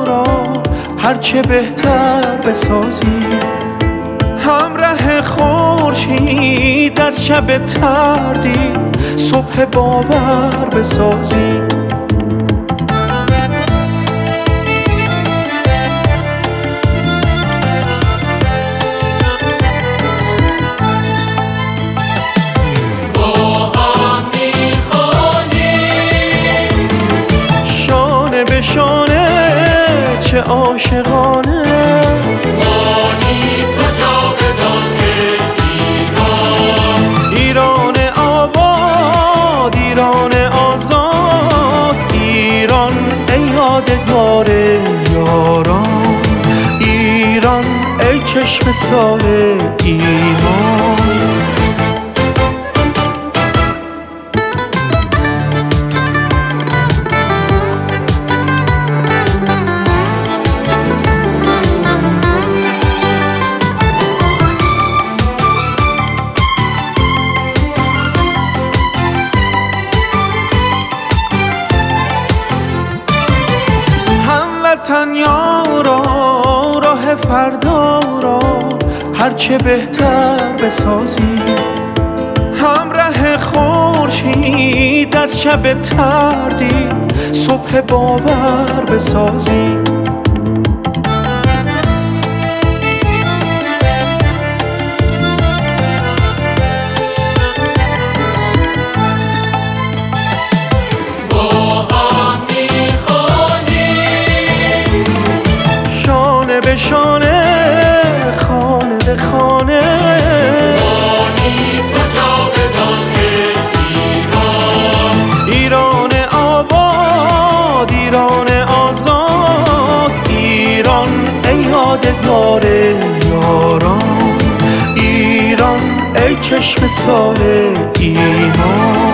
را هرچه بهتر بسازیم، همراه خورشید از شب تردید صبح باور بسازیم. به شانه چه عاشقانه مانی تو جاودان ایران، ایران آباد، ایران آزاد، ایران ای یادگار یاران، ایران ای چشم سار ایمان. وطن یارا راه فردا را هرچه بهتر بسازیم، همراه خورشید از شب تردید صبح باور بسازیم. به شانه خانه به خانه مانی تو جاودان ایران، ایران آباد، ایران آزاد، ایران ای یادگار یاران، ایران ای چشم سار ایمان.